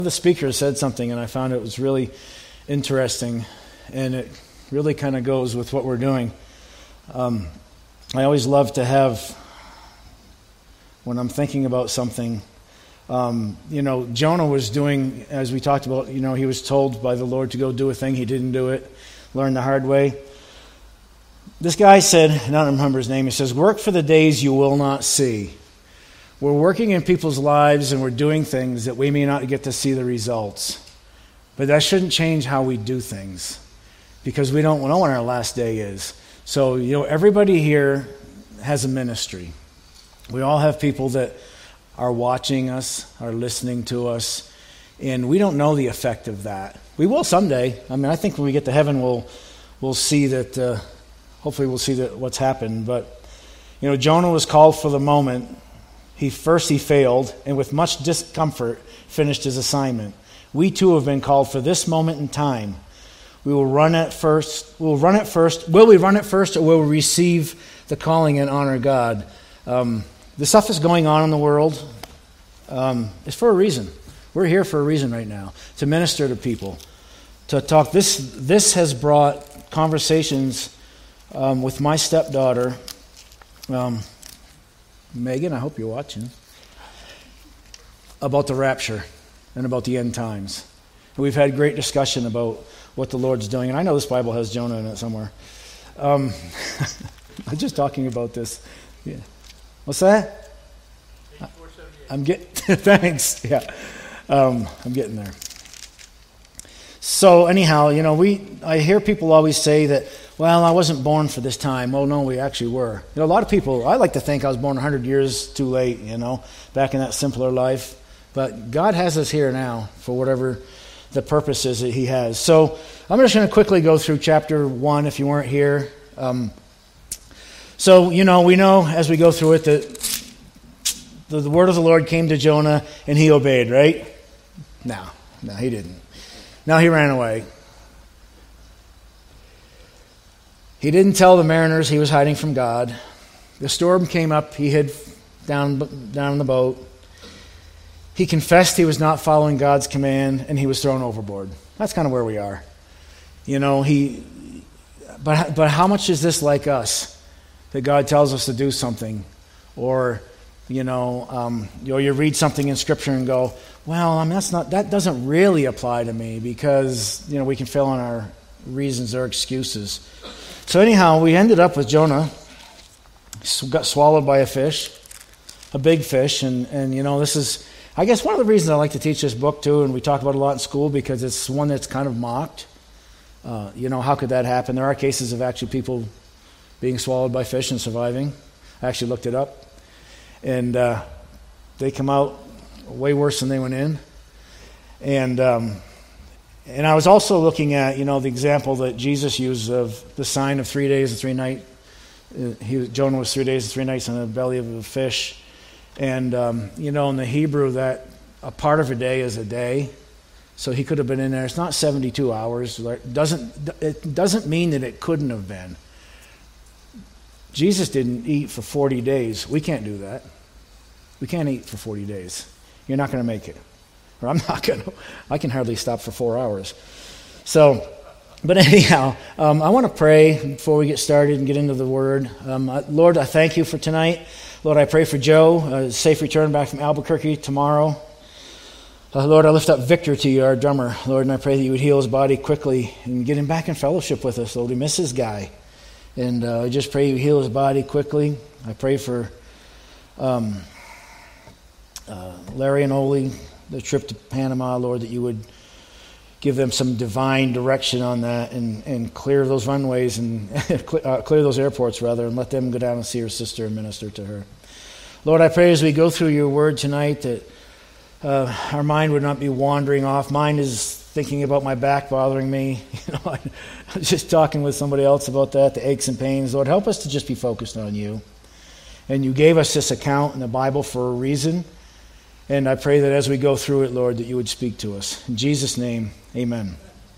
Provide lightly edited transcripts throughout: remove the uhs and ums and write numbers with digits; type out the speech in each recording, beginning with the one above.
The speaker said something, and I found it was really interesting, and it really kind of goes with what we're doing. I always love to have, when I'm thinking about something, Jonah was doing, as we talked about, he was told by the Lord to go do a thing. He didn't do it, learned the hard way. This guy said, I don't remember his name, he says, "Work for the days you will not see." We're working in people's lives and we're doing things that we may not get to see the results. But that shouldn't change how we do things, because we don't know when our last day is. So, everybody here has a ministry. We all have people that are watching us, are listening to us, and we don't know the effect of that. We will someday. I think when we get to heaven, we'll see that, hopefully we'll see that what's happened. But, Jonah was called for the moment. He failed, and with much discomfort, finished his assignment. We too have been called for this moment in time. We will run it first. Will we run it first, or will we receive the calling and honor God? The stuff that's going on in the world is for a reason. We're here for a reason right now, to minister to people, to talk. This has brought conversations with my stepdaughter, Megan, I hope you're watching, about the rapture and about the end times. And we've had great discussion about what the Lord's doing. And I know this Bible has Jonah in it somewhere. I'm just talking about this. Yeah. What's that? Thanks. Yeah. I'm getting there. So anyhow, I hear people always say that, well, I wasn't born for this time. Oh, no, we actually were. A lot of people, I like to think I was born 100 years too late, back in that simpler life. But God has us here now for whatever the purpose is that He has. So I'm just going to quickly go through chapter 1 if you weren't here. So, we know as we go through it that the word of the Lord came to Jonah and he obeyed, right? No, he didn't. No, he ran away. He didn't tell the mariners he was hiding from God. The storm came up. He hid down in the boat. He confessed he was not following God's command, and he was thrown overboard. That's kind of where we are. But how much is this like us? That God tells us to do something, or you read something in Scripture and go, well, that doesn't really apply to me, because we can fill in our reasons or excuses. So anyhow, we ended up with Jonah. Got swallowed by a fish, a big fish, and this is, I guess, one of the reasons I like to teach this book too, and we talk about it a lot in school, because it's one that's kind of mocked. How could that happen? There are cases of actually people being swallowed by fish and surviving. I actually looked it up, and they come out way worse than they went in. And I was also looking at, the example that Jesus used of the sign of 3 days and 3 nights. Jonah was 3 days and 3 nights in the belly of a fish. And, in the Hebrew, that a part of a day is a day. So he could have been in there. It's not 72 hours. It doesn't mean that it couldn't have been. Jesus didn't eat for 40 days. We can't do that. We can't eat for 40 days. You're not going to make it. Or I'm not going to. I can hardly stop for 4 hours. So, but anyhow, I want to pray before we get started and get into the Word. Lord, I thank you for tonight. Lord, I pray for Joe, a safe return back from Albuquerque tomorrow. Lord, I lift up Victor to you, our drummer. Lord, and I pray that you would heal his body quickly and get him back in fellowship with us. Lord, we miss this guy. And I just pray you heal his body quickly. I pray for Larry and Oli, the trip to Panama, Lord, that you would give them some divine direction on that and clear those runways and clear those airports, rather, and let them go down and see her sister and minister to her. Lord, I pray as we go through your word tonight that our mind would not be wandering off. Mine is thinking about my back bothering me. I was just talking with somebody else about that, the aches and pains. Lord, help us to just be focused on you. And you gave us this account in the Bible for a reason. And I pray that as we go through it, Lord, that you would speak to us. In Jesus' name, amen.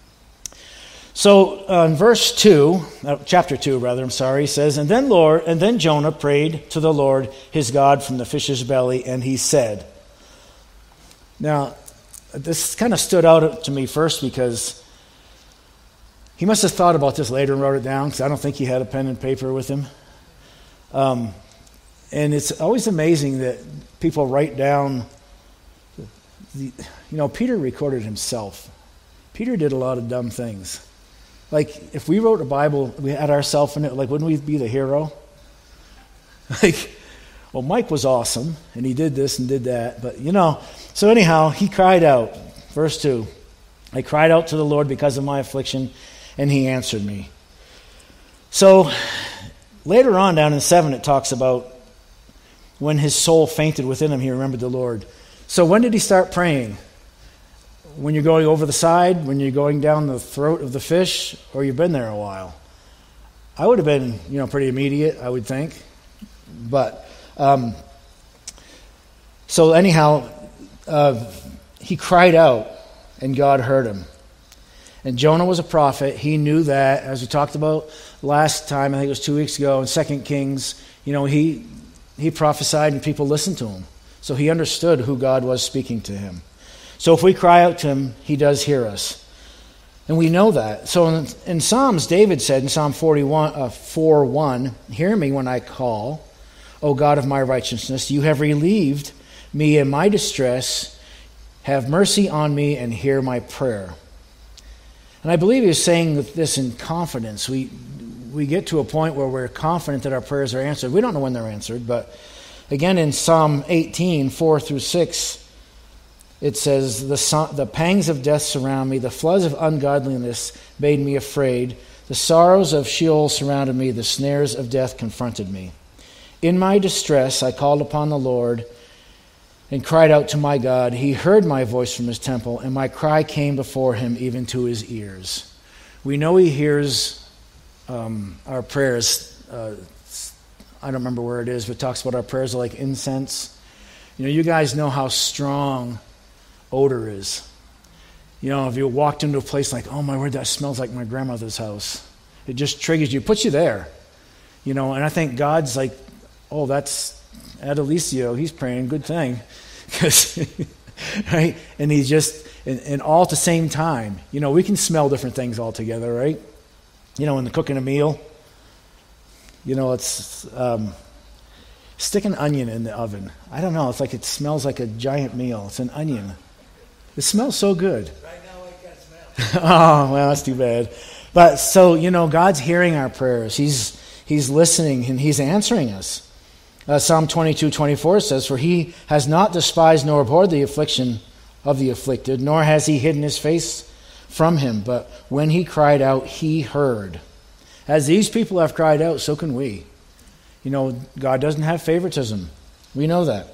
So in chapter 2, he says, And then Jonah prayed to the Lord his God from the fish's belly, and he said. Now, this kind of stood out to me first because he must have thought about this later and wrote it down, because I don't think he had a pen and paper with him. And it's always amazing that people write down, Peter recorded himself. Peter did a lot of dumb things. Like, if we wrote a Bible, we had ourselves in it, like, wouldn't we be the hero? Well, Mike was awesome, and he did this and did that, but, So anyhow, he cried out. Verse 2, I cried out to the Lord because of my affliction, and he answered me. So, later on down in 7, it talks about when his soul fainted within him, he remembered the Lord. So when did he start praying? When you're going over the side, when you're going down the throat of the fish, or you've been there a while? I would have been, pretty immediate, I would think. But, so anyhow, he cried out, and God heard him. And Jonah was a prophet. He knew that, as we talked about last time, I think it was 2 weeks ago, in 2 Kings, he prophesied and people listened to him. So he understood who God was speaking to him. So if we cry out to him, he does hear us. And we know that. So in Psalms, David said in Psalm 4:1, hear me when I call, O God of my righteousness. You have relieved me in my distress. Have mercy on me and hear my prayer. And I believe he was saying this in confidence. We get to a point where we're confident that our prayers are answered. We don't know when they're answered, but again in Psalm 18, 4-6, it says, the pangs of death surround me, the floods of ungodliness made me afraid, the sorrows of Sheol surrounded me, the snares of death confronted me. In my distress I called upon the Lord and cried out to my God. He heard my voice from his temple, and my cry came before him even to his ears. We know he hears our prayers. I don't remember where it is, but it talks about our prayers are like incense. You guys know how strong odor is. If you walked into a place like, oh my word, that smells like my grandmother's house. It just triggers you, puts you there. And I think God's like, oh, that's Adelicio, he's praying, good thing. Right? And he's just, and all at the same time. We can smell different things all together, right? When they're cooking a meal, it's stick an onion in the oven. I don't know, it's like it smells like a giant meal. It's an onion. It smells so good. Right now I can't smell. Oh, well, that's too bad. But so, God's hearing our prayers. He's listening and he's answering us. Psalm 22:24 says, for he has not despised nor abhorred the affliction of the afflicted, nor has he hidden his face from him. But when he cried out, he heard. As these people have cried out, so can we. God doesn't have favoritism. We know that.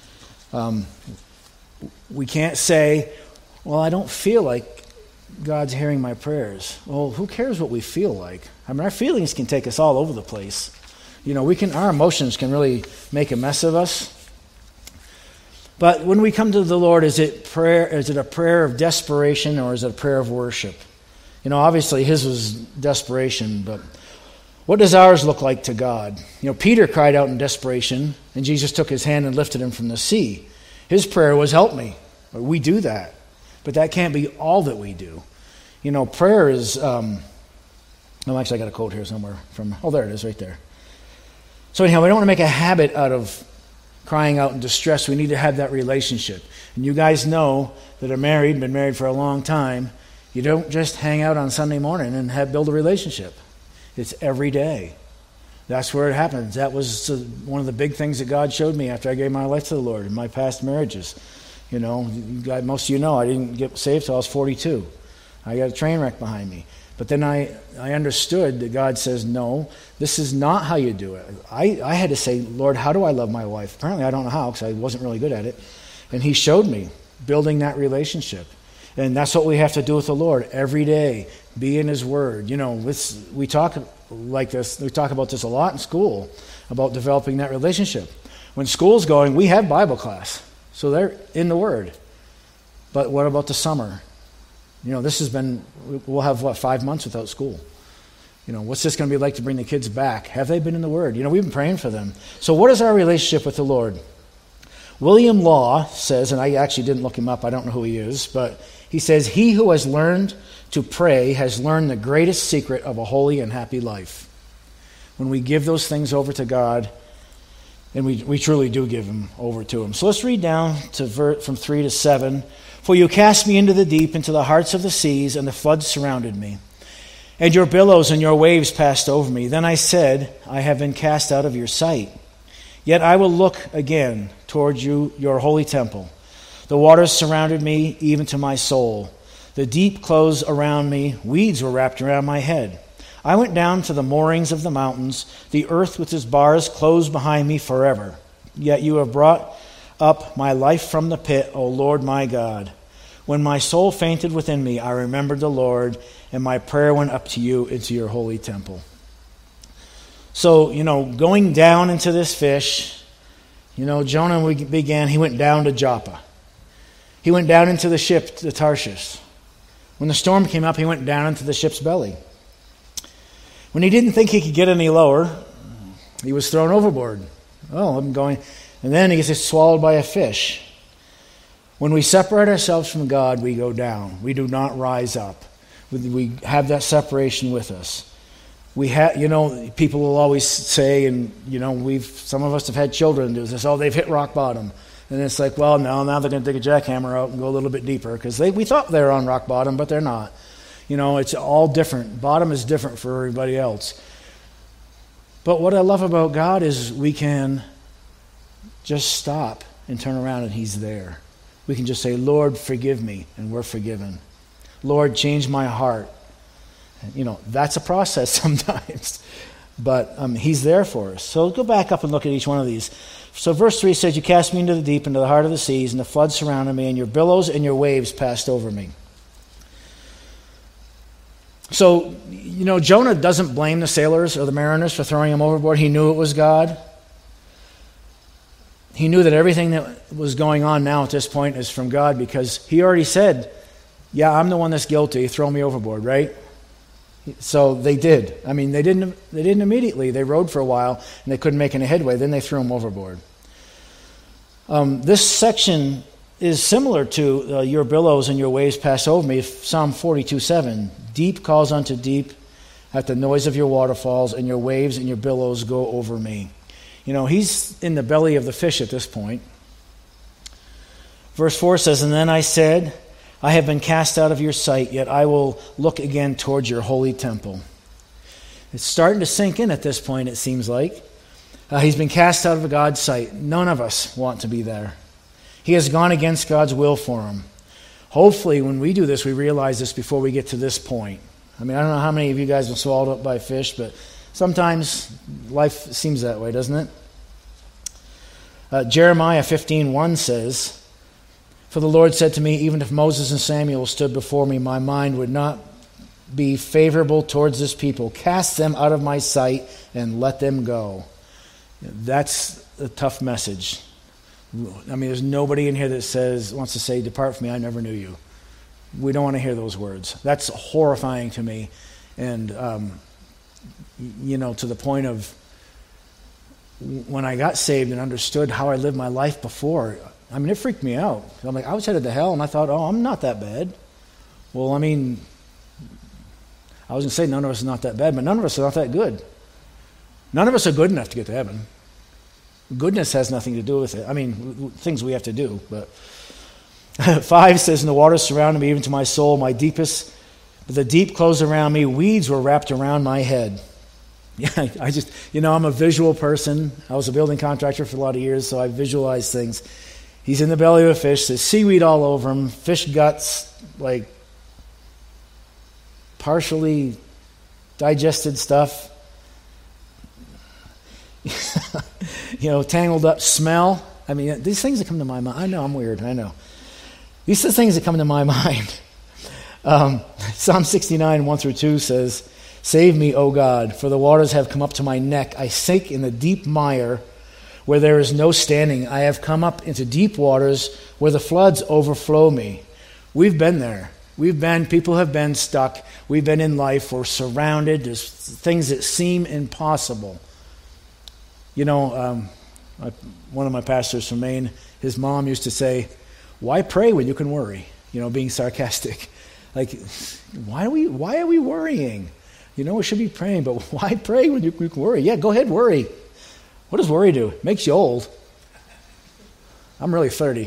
We can't say, well, I don't feel like God's hearing my prayers. Well, who cares what we feel like? Our feelings can take us all over the place. Our emotions can really make a mess of us. But when we come to the Lord, is it a prayer of desperation or is it a prayer of worship? Obviously his was desperation, but what does ours look like to God? Peter cried out in desperation, and Jesus took his hand and lifted him from the sea. His prayer was, help me. We do that. But that can't be all that we do. Prayer is, actually I got a quote here somewhere there it is right there. So anyhow, we don't want to make a habit out of crying out in distress. We need to have that relationship. And you guys know that are married, been married for a long time, you don't just hang out on Sunday morning and build a relationship. It's every day. That's where it happens. That was one of the big things that God showed me after I gave my life to the Lord in my past marriages. Most of you know I didn't get saved till I was 42. I got a train wreck behind me. But then I understood that God says, no, this is not how you do it. I had to say, Lord, how do I love my wife? Apparently I don't know how because I wasn't really good at it. And he showed me building that relationship. And that's what we have to do with the Lord every day. Be in his word. We talk like this. We talk about this a lot in school, about developing that relationship. When school's going, we have Bible class. So they're in the word. But what about the summer? We'll have 5 months without school. What's this going to be like to bring the kids back? Have they been in the Word? We've been praying for them. So what is our relationship with the Lord? William Law says, and I actually didn't look him up, I don't know who he is, but he says, he who has learned to pray has learned the greatest secret of a holy and happy life. When we give those things over to God, and we truly do give them over to him. So let's read down to from 3 to 7. For you cast me into the deep, into the hearts of the seas, and the floods surrounded me. And your billows and your waves passed over me. Then I said, I have been cast out of your sight. Yet I will look again towards you, your holy temple. The waters surrounded me, even to my soul. The deep closed around me. Weeds were wrapped around my head. I went down to the moorings of the mountains. The earth with its bars closed behind me forever. Yet you have brought up my life from the pit, O Lord my God. When my soul fainted within me, I remembered the Lord, and my prayer went up to you into your holy temple. So, going down into this fish, Jonah he went down to Joppa. He went down into the ship to Tarshish. When the storm came up, he went down into the ship's belly. When he didn't think he could get any lower, he was thrown overboard. Oh, I'm going. And then he gets swallowed by a fish. When we separate ourselves from God, we go down. We do not rise up. We have that separation with us. We have, people will always say, and some of us have had children do this. Oh, they've hit rock bottom, and it's like, well, no, now they're going to take a jackhammer out and go a little bit deeper because we thought they were on rock bottom, but they're not. It's all different. Bottom is different for everybody else. But what I love about God is we can just stop and turn around and he's there. We can just say, Lord, forgive me, and we're forgiven. Lord, change my heart. That's a process sometimes. But he's there for us. So go back up and look at each one of these. So verse 3 says, you cast me into the deep, into the heart of the seas, and the floods surrounded me, and your billows and your waves passed over me. So, Jonah doesn't blame the sailors or the mariners for throwing him overboard. He knew it was God. He knew that everything that was going on now at this point is from God because he already said, yeah, I'm the one that's guilty. Throw me overboard, right? So they did. They didn't immediately. They rowed for a while and they couldn't make any headway. Then they threw him overboard. This section is similar to your billows and your waves pass over me. Psalm 42:7. Deep calls unto deep at the noise of your waterfalls, and your waves and your billows go over me. He's in the belly of the fish at this point. Verse 4 says, and then I said, I have been cast out of your sight, yet I will look again towards your holy temple. It's starting to sink in at this point, it seems like. He's been cast out of God's sight. None of us want to be there. He has gone against God's will for him. Hopefully, when we do this, we realize this before we get to this point. I don't know how many of you guys have been swallowed up by a fish, but sometimes life seems that way, doesn't it? Jeremiah 15:1 says, for the Lord said to me, even if Moses and Samuel stood before me, my mind would not be favorable towards this people. Cast them out of my sight and let them go. That's a tough message. There's nobody in here that wants to say, depart from me, I never knew you. We don't want to hear those words. That's horrifying to me. And, to the point of when I got saved and understood how I lived my life before, it freaked me out. I'm like, I was headed to hell, and I thought, oh, I'm not that bad. Well, I was going to say none of us are not that bad, but none of us are not that good. None of us are good enough to get to heaven. Goodness has nothing to do with it. Things we have to do. But 5 says, and the waters surrounded me, even to my soul, the deep closed around me, weeds were wrapped around my head. Yeah, I'm a visual person. I was a building contractor for a lot of years, so I visualize things. He's in the belly of a fish, there's seaweed all over him, fish guts, partially digested stuff. Tangled up smell. These things that come to my mind. I know I'm weird. I know. These are the things that come to my mind. Psalm 69, 1-2 says, save me, O God, for the waters have come up to my neck. I sink in the deep mire where there is no standing. I have come up into deep waters where the floods overflow me. We've been there. People have been stuck. We've been in life. We're surrounded. There's things that seem impossible. One of my pastors from Maine, his mom used to say, "Why pray when you can worry?" Being sarcastic. Like, why are we worrying? We should be praying, but why pray when you can worry? Yeah, go ahead, worry. What does worry do? It makes you old. I'm really 30.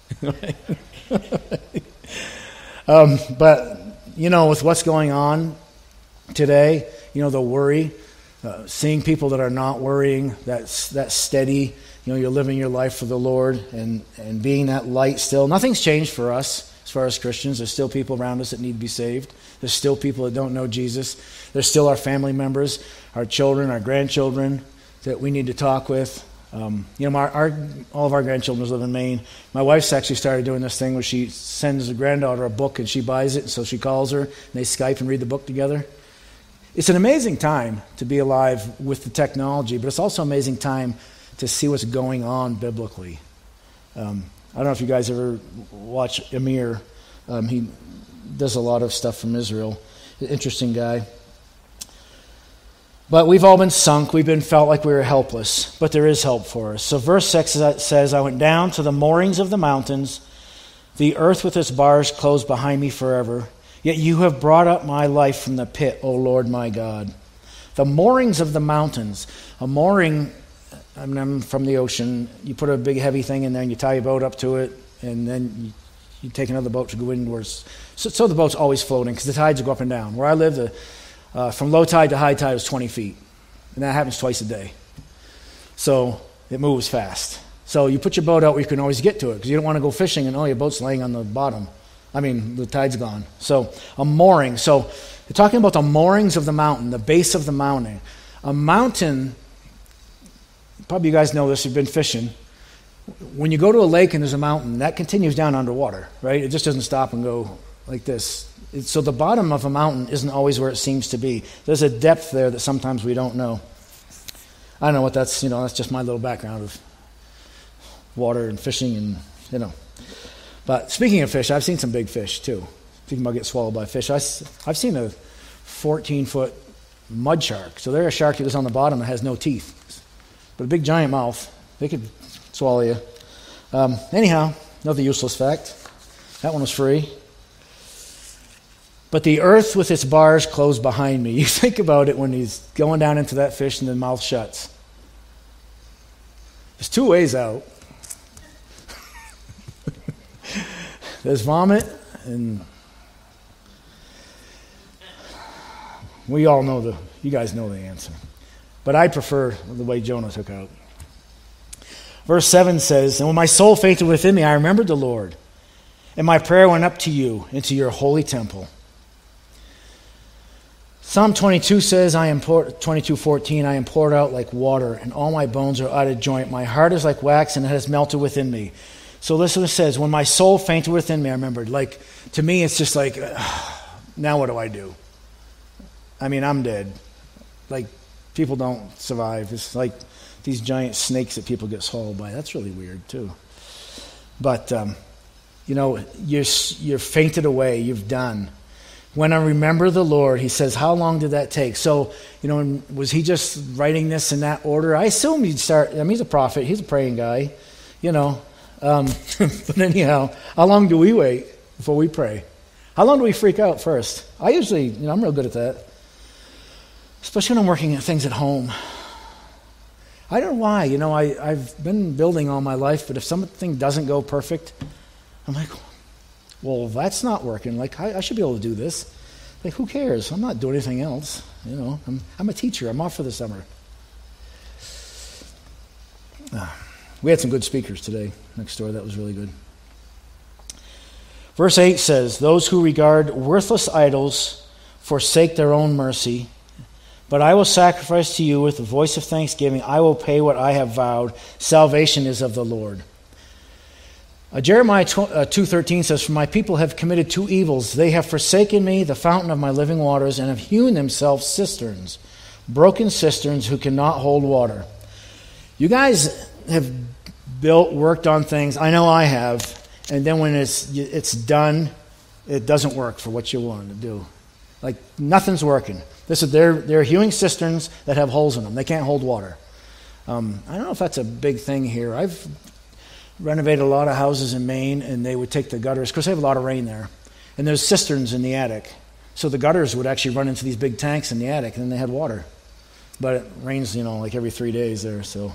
But, with what's going on today, the worry, seeing people that are not worrying, that's steady, you're living your life for the Lord and being that light still. Nothing's changed for us as far as Christians. There's still people around us that need to be saved. There's still people that don't know Jesus. There's still our family members, our children, our grandchildren that we need to talk with. All of our grandchildren live in Maine. My wife's actually started doing this thing where she sends a granddaughter a book and she buys it, so she calls her and they Skype and read the book together. It's an amazing time to be alive with the technology, but it's also an amazing time to see what's going on biblically. I don't know if you guys ever watch Amir. He does a lot of stuff from Israel. Interesting guy. But we've all been sunk. We've been felt like we were helpless. But there is help for us. So verse 6 says, "I went down to the moorings of the mountains. The earth with its bars closed behind me forever. Yet you have brought up my life from the pit, O Lord my God." The moorings of the mountains. A mooring, I'm from the ocean. You put a big heavy thing in there and you tie your boat up to it. And then you take another boat to go inwards. So the boat's always floating because the tides go up and down. Where I live, from low tide to high tide is 20 feet. And that happens twice a day. So it moves fast. So you put your boat out where you can always get to it because you don't want to go fishing and, your boat's laying on the bottom. The tide's gone. So a mooring. So you're talking about the moorings of the mountain, the base of the mountain. A mountain, probably you guys know this, you've been fishing. When you go to a lake and there's a mountain, that continues down underwater, right? It just doesn't stop and go like this. So the bottom of a mountain isn't always where it seems to be. There's a depth there that sometimes we don't know. I don't know what that's, that's just my little background of water and fishing and, But speaking of fish, I've seen some big fish too. Speaking about getting swallowed by fish, I've seen a 14-foot mud shark. So they're a shark that is on the bottom that has no teeth. But a big giant mouth. They could swallow you. Anyhow, another useless fact. That one was free. But the earth with its bars closed behind me. You think about it when he's going down into that fish and the mouth shuts. There's two ways out. There's vomit, and we all know you guys know the answer. But I prefer the way Jonah took out. Verse 7 says, "And when my soul fainted within me, I remembered the Lord, and my prayer went up to you, into your holy temple." Psalm 22 says, 22:14, "I am poured out like water, and all my bones are out of joint. My heart is like wax, and it has melted within me." So listen what it says, when my soul fainted within me, I remembered. Like, to me, it's just like, now what do I do? I'm dead. Like, people don't survive. It's like these giant snakes that people get swallowed by. That's really weird, too. But, you're fainted away. You've done. When I remember the Lord, he says, how long did that take? So, was he just writing this in that order? I assume he'd start, he's a prophet. He's a praying guy, But anyhow, how long do we wait before we pray? How long do we freak out first? I usually, I'm real good at that. Especially when I'm working at things at home. I don't know why. I've been building all my life, but if something doesn't go perfect, I'm like, well, that's not working. Like, I should be able to do this. Like, who cares? I'm not doing anything else. I'm a teacher. I'm off for the summer. We had some good speakers today next door. That was really good. Verse 8 says, "Those who regard worthless idols forsake their own mercy. But I will sacrifice to you with the voice of thanksgiving. I will pay what I have vowed. Salvation is of the Lord." Jeremiah 2:13 says, "For my people have committed two evils. They have forsaken me, the fountain of my living waters, and have hewn themselves cisterns, broken cisterns who cannot hold water." You guys have worked on things. I know I have. And then when it's done, it doesn't work for what you wanted to do. Like, nothing's working. They're hewing cisterns that have holes in them. They can't hold water. I don't know if that's a big thing here. I've renovated a lot of houses in Maine, and they would take the gutters, because they have a lot of rain there, and there's cisterns in the attic. So the gutters would actually run into these big tanks in the attic, and then they had water. But it rains, like every 3 days there, so,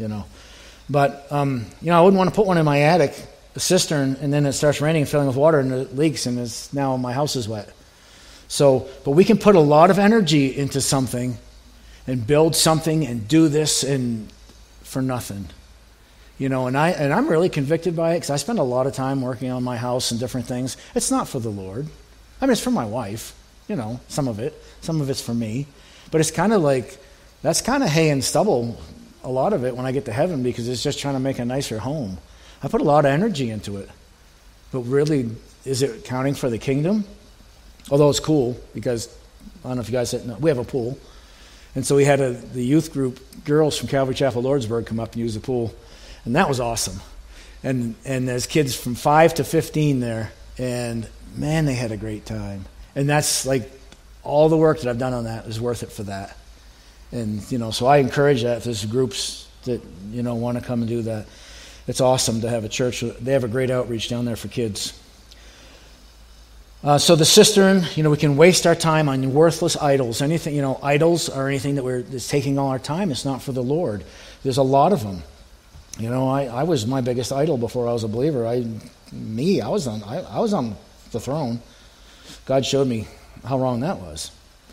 But, I wouldn't want to put one in my attic, a cistern, and then it starts raining and filling with water, and it leaks, and now my house is wet. So, but we can put a lot of energy into something and build something and do this and for nothing. And I'm really convicted by it, because I spend a lot of time working on my house and different things. It's not for the Lord. I mean, it's for my wife, some of it. Some of it's for me. But it's kind of like, that's kind of hay and stubble, a lot of it, when I get to heaven, because it's just trying to make a nicer home. I put a lot of energy into it. But really, is it counting for the kingdom? Although it's cool, because, I don't know if you guys said, no, we have a pool. And so we had the youth group, girls from Calvary Chapel Lordsburg, come up and use the pool. And that was awesome. And there's kids from 5 to 15 there. And, man, they had a great time. And that's like, all the work that I've done on that is worth it for that. And, so I encourage that if there's groups that, want to come and do that. It's awesome to have a church. They have a great outreach down there for kids. So the cistern, we can waste our time on worthless idols. Anything, idols are anything that's taking all our time. It's not for the Lord. There's a lot of them. I was my biggest idol before I was a believer. I was on the throne. God showed me how wrong that was.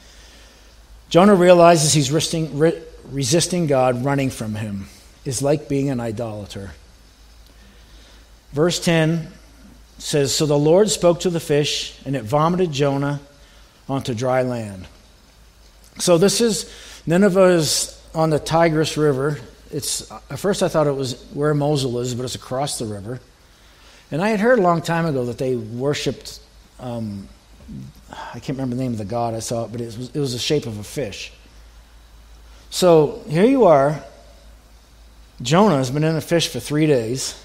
Jonah realizes he's resisting God, running from him. Is like being an idolater. Verse 10 says, "So the Lord spoke to the fish, and it vomited Jonah onto dry land." So this is, Nineveh is on the Tigris River. At first I thought it was where Mosul is, but it's across the river. And I had heard a long time ago that they worshipped, I can't remember the name of the god I saw it, but it was the shape of a fish. So here you are. Jonah has been in a fish for 3 days.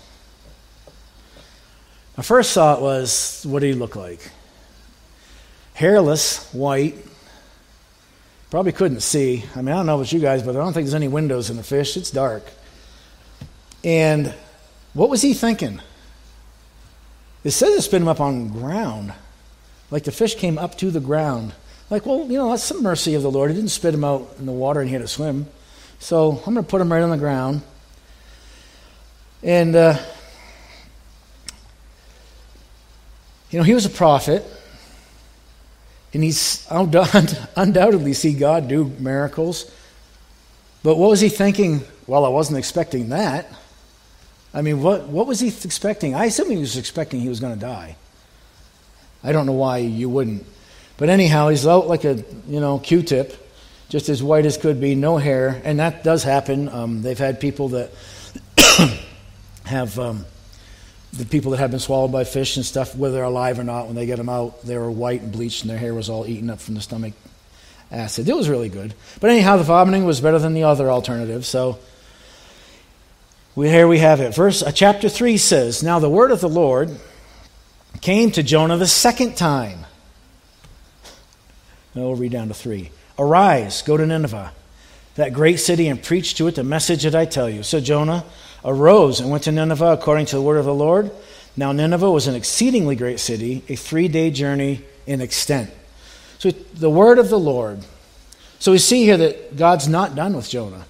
My first thought was, what did he look like? Hairless, white. Probably couldn't see. I mean, I don't know about you guys, but I don't think there's any windows in the fish. It's dark. And what was he thinking? It says it spit him up on the ground. Like the fish came up to the ground. Like, well, that's the mercy of the Lord. He didn't spit him out in the water and he had to swim. So I'm going to put him right on the ground. And, he was a prophet. And he's undoubtedly see God do miracles. But what was he thinking? Well, I wasn't expecting that. I mean, what was he expecting? I assume he was expecting he was going to die. I don't know why you wouldn't. But anyhow, he's out like a, Q-tip, just as white as could be, no hair. And that does happen. They've had people that have, the people that have been swallowed by fish and stuff, whether they're alive or not, when they get them out, they were white and bleached and their hair was all eaten up from the stomach acid. It was really good. But anyhow, the vomiting was better than the other alternative. So here we have it. Chapter 3 says, "Now the word of the Lord came to Jonah the second time." Now we'll read down to 3. "Arise, go to Nineveh, that great city, and preach to it the message that I tell you." So Jonah arose and went to Nineveh according to the word of the Lord. Now Nineveh was an exceedingly great city, a 3-day journey in extent. So the word of the Lord. So we see here that God's not done with Jonah.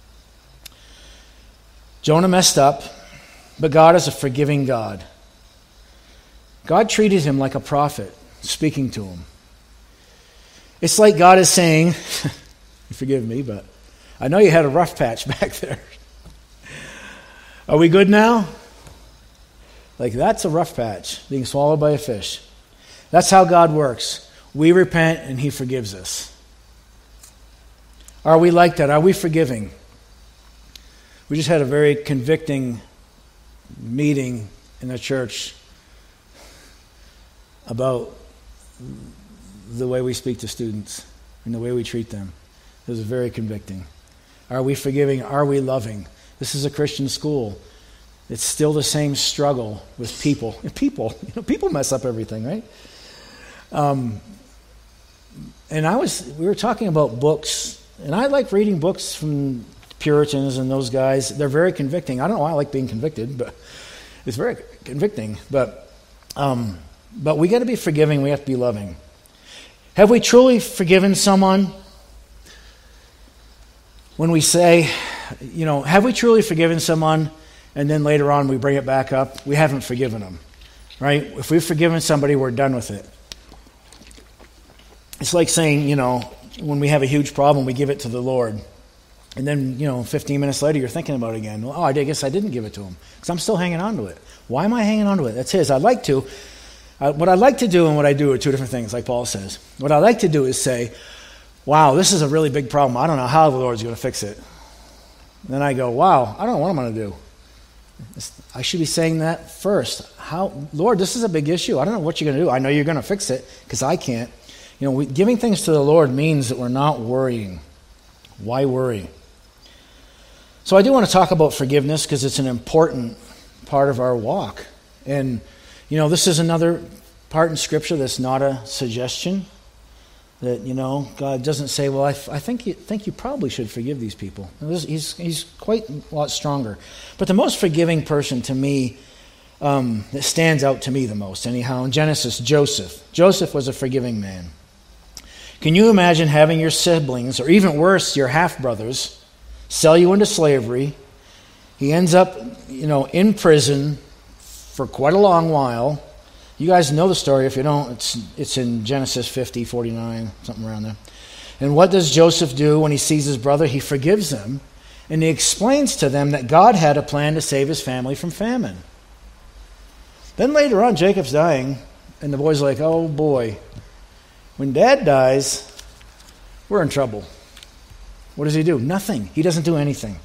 Jonah messed up, but God is a forgiving God. God treated him like a prophet, speaking to him. It's like God is saying, forgive me, but I know you had a rough patch back there. Are we good now? Like, that's a rough patch, being swallowed by a fish. That's how God works. We repent and he forgives us. Are we like that? Are we forgiving? We just had a very convicting meeting in the church about the way we speak to students and the way we treat them. It was very convicting. Are we forgiving? Are we loving? This is a Christian school. It's still the same struggle with people. People mess up everything, right? And we were talking about books, and I like reading books from Puritans and those guys, they're very convicting. I don't know why I like being convicted, but it's very convicting. But we got to be forgiving. We have to be loving. Have we truly forgiven someone? When we say, have we truly forgiven someone, and then later on we bring it back up, we haven't forgiven them, right? If we've forgiven somebody, we're done with it. It's like saying, when we have a huge problem, we give it to the Lord. And then, 15 minutes later, you're thinking about it again. Well, I guess I didn't give it to him because I'm still hanging on to it. Why am I hanging on to it? That's his. I'd like to. What I'd like to do and what I do are two different things, like Paul says. What I'd like to do is say, wow, this is a really big problem. I don't know how the Lord's going to fix it. And then I go, wow, I don't know what I'm going to do. I should be saying that first. Lord, this is a big issue. I don't know what you're going to do. I know you're going to fix it because I can't. Giving things to the Lord means that we're not worrying. Why worry? So I do want to talk about forgiveness because it's an important part of our walk. And, this is another part in Scripture that's not a suggestion. That, God doesn't say, well, I think you probably should forgive these people. He's quite a lot stronger. But the most forgiving person to me, that stands out to me the most, anyhow, in Genesis, Joseph. Joseph was a forgiving man. Can you imagine having your siblings, or even worse, your half-brothers, sell you into slavery? He ends up, in prison for quite a long while. You guys know the story. If you don't, it's in Genesis 50, 49, something around there. And what does Joseph do when he sees his brother? He forgives them, and he explains to them that God had a plan to save his family from famine. Then later on, Jacob's dying, and the boy's like, oh boy, when Dad dies, we're in trouble. What does he do? Nothing. He doesn't do anything.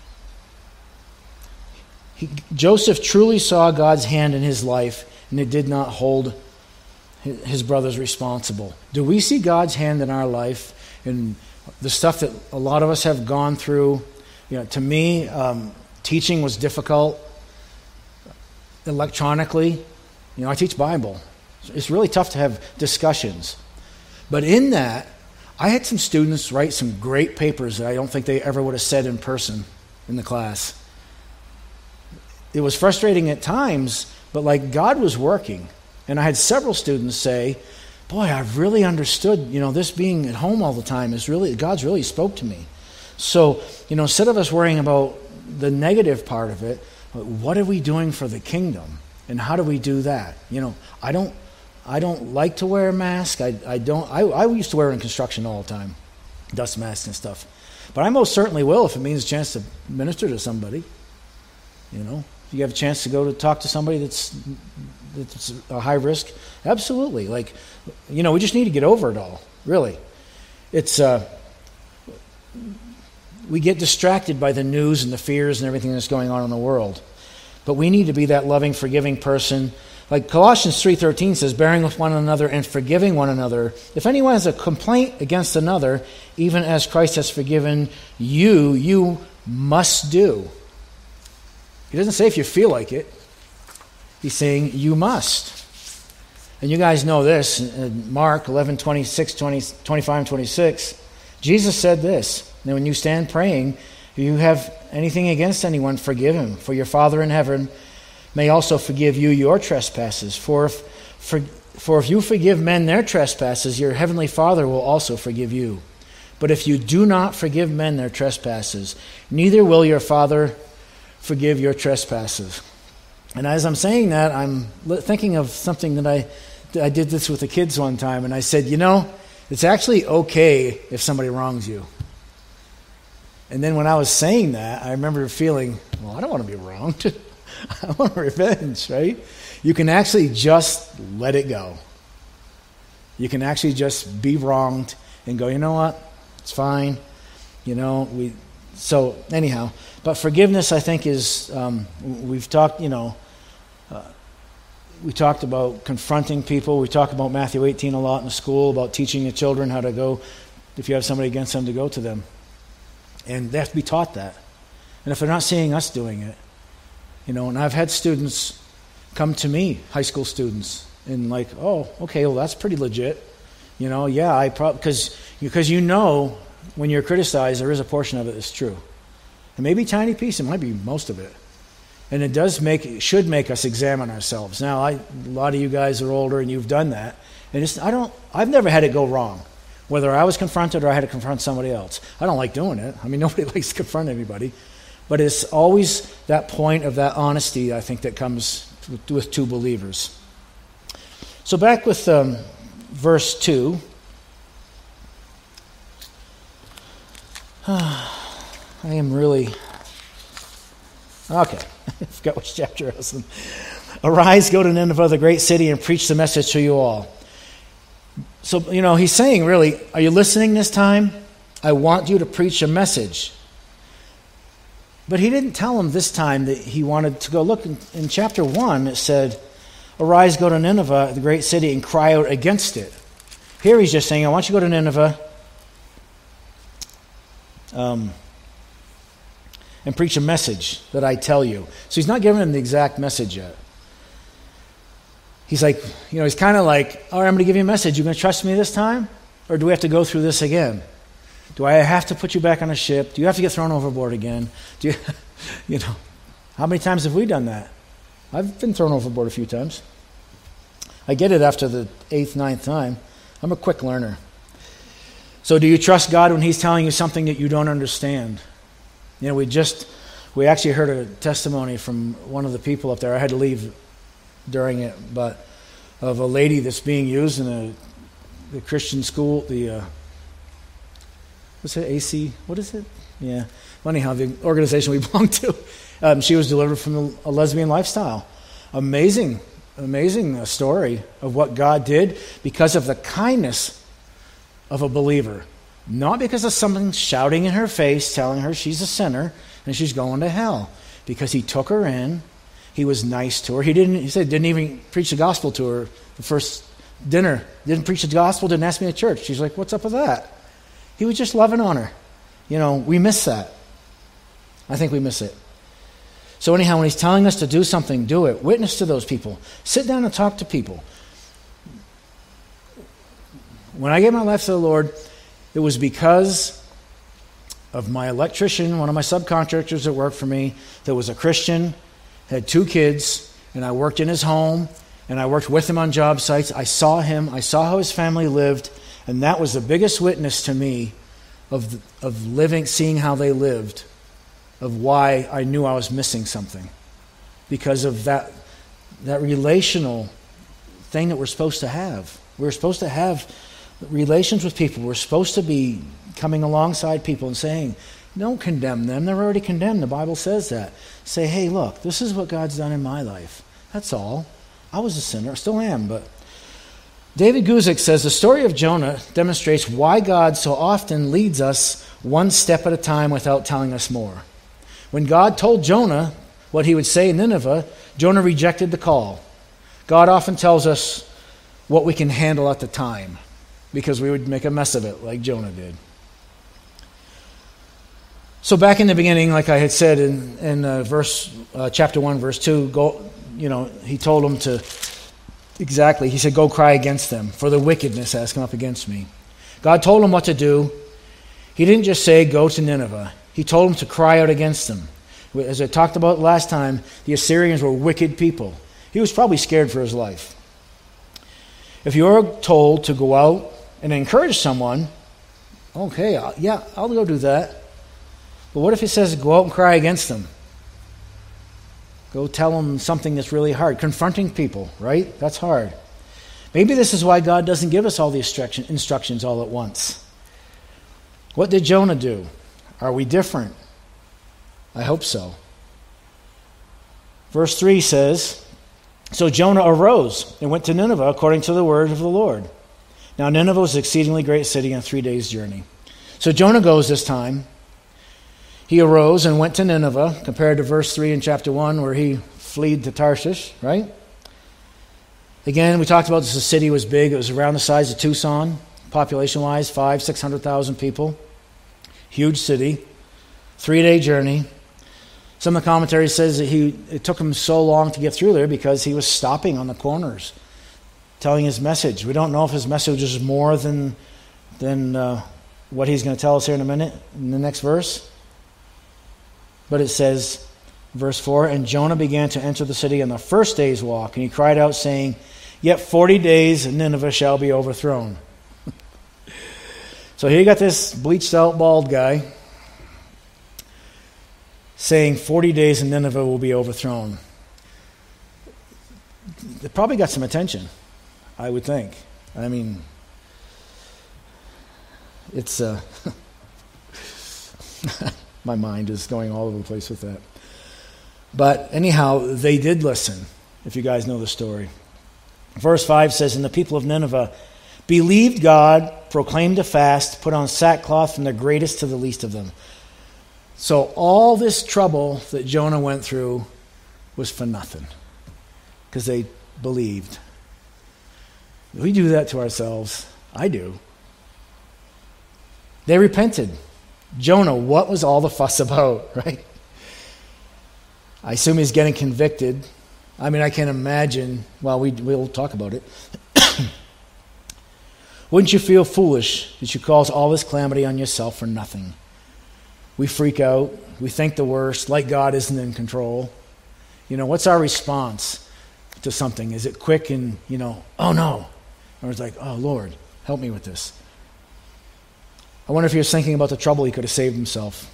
Joseph truly saw God's hand in his life, and it did not hold his brothers responsible. Do we see God's hand in our life and the stuff that a lot of us have gone through? To me, teaching was difficult electronically. I teach Bible. It's really tough to have discussions. But in that, I had some students write some great papers that I don't think they ever would have said in person in the class. It was frustrating at times, but God was working. And I had several students say, boy, I've really understood, this being at home all the time God's really spoke to me. So, instead of us worrying about the negative part of it, what are we doing for the kingdom? And how do we do that? I don't like to wear a mask. I used to wear it in construction all the time, dust masks and stuff. But I most certainly will if it means a chance to minister to somebody. If you have a chance to go to talk to somebody that's a high risk, absolutely. We just need to get over it all, really. It's we get distracted by the news and the fears and everything that's going on in the world. But we need to be that loving, forgiving person. Like Colossians 3:13 says, bearing with one another and forgiving one another. If anyone has a complaint against another, even as Christ has forgiven you, you must do. He doesn't say if you feel like it. He's saying you must. And you guys know this, in Mark 11:26, 25, and 26. Jesus said this, and when you stand praying, if you have anything against anyone, forgive him. For your Father in heaven may also forgive you your trespasses. For if you forgive men their trespasses, your heavenly Father will also forgive you. But if you do not forgive men their trespasses, neither will your Father forgive your trespasses. And as I'm saying that, I'm thinking of something that I did this with the kids one time, and I said, it's actually okay if somebody wrongs you. And then when I was saying that, I remember feeling, well, I don't want to be wronged. I want revenge, right? You can actually just let it go. You can actually just be wronged and go, you know what? It's fine. So anyhow, but forgiveness, I think, is, we've talked, we talked about confronting people. We talk about Matthew 18 a lot in the school, about teaching the children how to go, if you have somebody against them, to go to them. And they have to be taught that. And if they're not seeing us doing it, and I've had students come to me, high school students, and oh, okay, well, that's pretty legit. Because when you're criticized, there is a portion of it that's true. It may be a tiny piece, it might be most of it. And it should make us examine ourselves. Now, a lot of you guys are older and you've done that. And I've never had it go wrong, whether I was confronted or I had to confront somebody else. I don't like doing it. I mean, nobody likes to confront anybody. But it's always that point of that honesty, I think, that comes with two believers. So back with verse 2. I am really... Okay, I forgot which chapter it was. Arise, go to Nineveh, the great city, and preach the message to you all. So, he's saying, really, are you listening this time? I want you to preach a message. But he didn't tell them this time that he wanted to go. Look, in chapter 1, it said, arise, go to Nineveh, the great city, and cry out against it. Here he's just saying, I want you to go to Nineveh and preach a message that I tell you. So he's not giving them the exact message yet. He's like, he's kind of like, all right, I'm going to give you a message. You going to trust me this time? Or do we have to go through this again? Do I have to put you back on a ship? Do you have to get thrown overboard again? How many times have we done that? I've been thrown overboard a few times. I get it after the 8th, 9th time. I'm a quick learner. So do you trust God when he's telling you something that you don't understand? We actually heard a testimony from one of the people up there. I had to leave during it, but of a lady that's being used in the Christian school, what's it, AC? What is it? Yeah. Anyhow, the organization we belong to. She was delivered from a lesbian lifestyle. Amazing story of what God did because of the kindness of a believer. Not because of someone shouting in her face, telling her she's a sinner and she's going to hell. Because he took her in, he was nice to her. He said didn't even preach the gospel to her the first dinner. Didn't preach the gospel, didn't ask me to church. She's like, what's up with that? He was just loving on her. We miss that. I think we miss it. So anyhow, when he's telling us to do something, do it. Witness to those people. Sit down and talk to people. When I gave my life to the Lord, it was because of my electrician, one of my subcontractors that worked for me, that was a Christian, had 2 kids, and I worked in his home, and I worked with him on job sites. I saw him. I saw how his family lived, and that was the biggest witness to me of living, seeing how they lived, of why I knew I was missing something. Because of that relational thing that we're supposed to have. We're supposed to have relations with people. We're supposed to be coming alongside people and saying, don't condemn them. They're already condemned. The Bible says that. Say, hey, look, this is what God's done in my life. That's all. I was a sinner. I still am, but David Guzik says the story of Jonah demonstrates why God so often leads us one step at a time without telling us more. When God told Jonah what he would say in Nineveh, Jonah rejected the call. God often tells us what we can handle at the time because we would make a mess of it like Jonah did. So back in the beginning, like I had said in chapter 1, verse 2, he told him to... Exactly. He said, go cry against them, for the wickedness has come up against me. God told him what to do. He didn't just say, go to Nineveh. He told him to cry out against them. As I talked about last time, the Assyrians were wicked people. He was probably scared for his life. If you're told to go out and encourage someone, okay, I'll go do that. But what if it says go out and cry against them? Go tell them something that's really hard. Confronting people, right? That's hard. Maybe this is why God doesn't give us all the instructions all at once. What did Jonah do? Are we different? I hope so. Verse 3 says, so Jonah arose and went to Nineveh according to the word of the Lord. Now Nineveh was an exceedingly great city and 3 days' journey. So Jonah goes this time. He arose and went to Nineveh, compared to verse 3 in chapter 1 where he fled to Tarshish, right? Again, we talked about this. The city was big. It was around the size of Tucson, population-wise, 500,000-600,000 people. Huge city. 3-day journey. Some of the commentary says that it took him so long to get through there because he was stopping on the corners, telling his message. We don't know if his message is more than what he's going to tell us here in a minute, in the next verse. But it says, verse 4, and Jonah began to enter the city on the first day's walk, and he cried out, saying, yet 40 days, and Nineveh shall be overthrown. So here you got this bleached out bald guy saying 40 days and Nineveh will be overthrown. It probably got some attention, I would think. I mean, it's my mind is going all over the place with that. But anyhow, they did listen, if you guys know the story. Verse 5 says, and the people of Nineveh believed God, proclaimed a fast, put on sackcloth from the greatest to the least of them. So all this trouble that Jonah went through was for nothing, because they believed. We do that to ourselves. I do. They repented. Jonah, what was all the fuss about, right? I assume he's getting convicted. I mean, I can imagine, well, we'll talk about it. Wouldn't you feel foolish that you cause all this calamity on yourself for nothing? We freak out. We think the worst, like God isn't in control. What's our response to something? Is it quick and, oh no? Or it's like, oh Lord, help me with this. I wonder if he was thinking about the trouble he could have saved himself.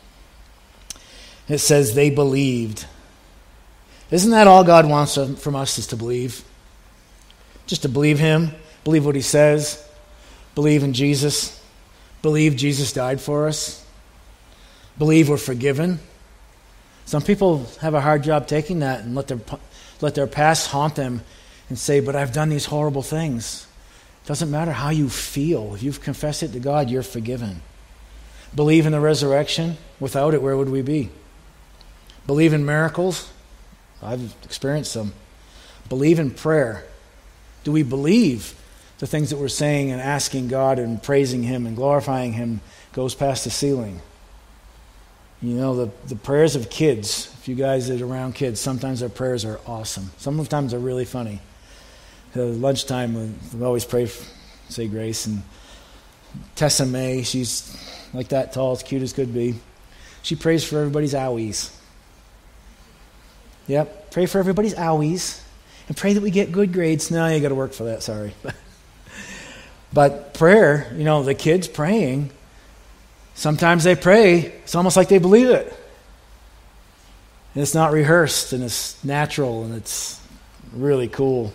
It says they believed. Isn't that all God wants from us, is to believe? Just to believe him, believe what he says, believe in Jesus, believe Jesus died for us, believe we're forgiven. Some people have a hard job taking that and let their past haunt them and say, but I've done these horrible things. It doesn't matter how you feel. If you've confessed it to God, you're forgiven. Believe in the resurrection. Without it, where would we be? Believe in miracles. I've experienced them. Believe in prayer. Do we believe the things that we're saying and asking God and praising him and glorifying him goes past the ceiling? The prayers of kids, if you guys are around kids, sometimes their prayers are awesome. Sometimes they're really funny. At lunchtime, we always pray, say grace. And Tessa May, she's like that tall, as cute as could be. She prays for everybody's owies. Yep, pray for everybody's owies. And pray that we get good grades. No, you got to work for that, sorry. But prayer, the kids praying, sometimes they pray, it's almost like they believe it. And it's not rehearsed, and it's natural, and it's really cool.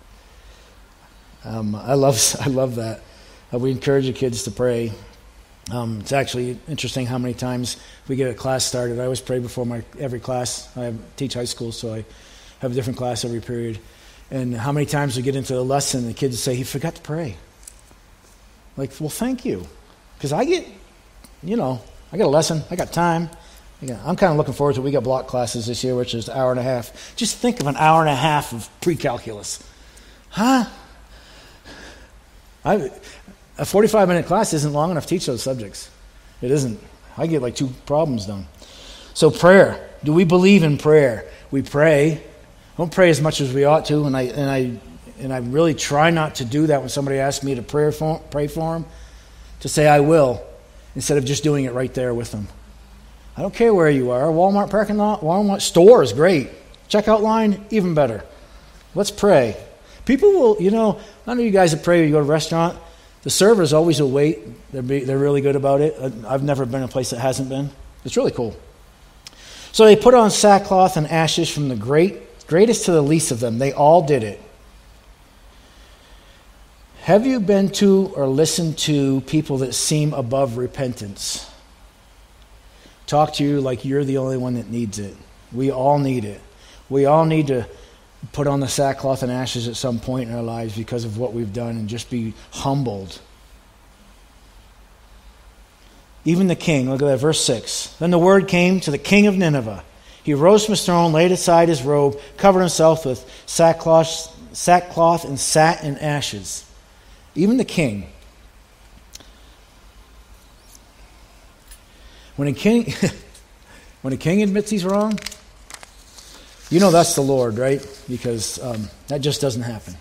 I love that. We encourage the kids to pray. It's actually interesting how many times we get a class started. I always pray before every class. I teach high school, so I have a different class every period. And how many times we get into the lesson, the kids say, he forgot to pray. Like, well, thank you. Because I got a lesson. I got time. I'm kind of looking forward to it. We got block classes this year, which is an hour and a half. Just think of an hour and a half of pre-calculus. Huh? A 45-minute class isn't long enough to teach those subjects. It isn't. I get like 2 problems done. So prayer. Do we believe in prayer? We pray. Don't pray as much as we ought to, and I really try not to do that when somebody asks me to pray for them, to say I will, instead of just doing it right there with them. I don't care where you are. Walmart parking lot, Walmart store is great. Checkout line, even better. Let's pray. People will, none of you guys that pray when you go to a restaurant, the servers always will wait. They're really good about it. I've never been in a place that hasn't been. It's really cool. So they put on sackcloth and ashes from the greatest to the least of them. They all did it. Have you been to or listened to people that seem above repentance? Talk to you like you're the only one that needs it. We all need it. We all need to put on the sackcloth and ashes at some point in our lives because of what we've done and just be humbled. Even the king, look at that, verse 6. Then the word came to the king of Nineveh. He rose from his throne, laid aside his robe, covered himself with sackcloth and sat in ashes. Even the king. When a king admits he's wrong, that's the Lord, right? Because that just doesn't happen.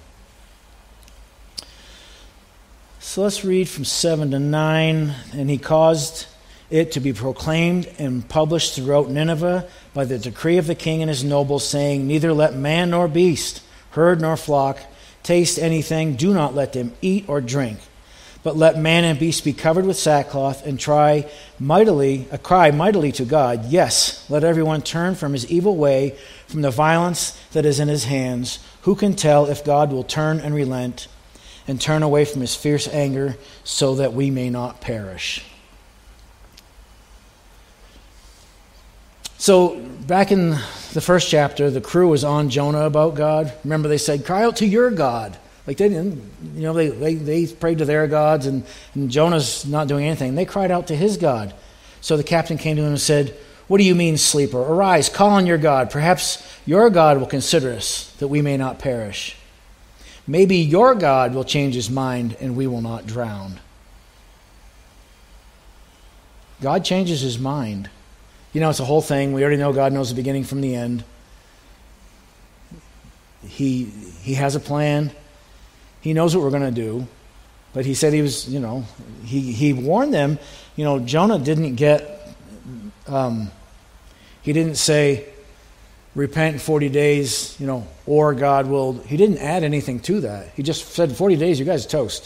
So let's read from 7 to 9. And he caused it to be proclaimed and published throughout Nineveh by the decree of the king and his nobles, saying, neither let man nor beast, herd nor flock, taste anything, do not let them eat or drink. But let man and beast be covered with sackcloth and cry mightily to God. Yes, let everyone turn from his evil way, from the violence that is in his hands. Who can tell if God will turn and relent and turn away from his fierce anger so that we may not perish? So back in the first chapter, the crew was on Jonah about God. Remember, they said, cry out to your God. Like they didn't, they prayed to their gods, and Jonah's not doing anything. They cried out to his God. So the captain came to him and said, what do you mean, sleeper? Arise, call on your God. Perhaps your God will consider us, that we may not perish. Maybe your God will change his mind, and we will not drown. God changes his mind. It's a whole thing. We already know God knows the beginning from the end. He has a plan. He knows what we're going to do. But he said he was, he warned them. Jonah didn't get, he didn't say, repent in 40 days, or God will. He didn't add anything to that. He just said, 40 days, you guys are toast.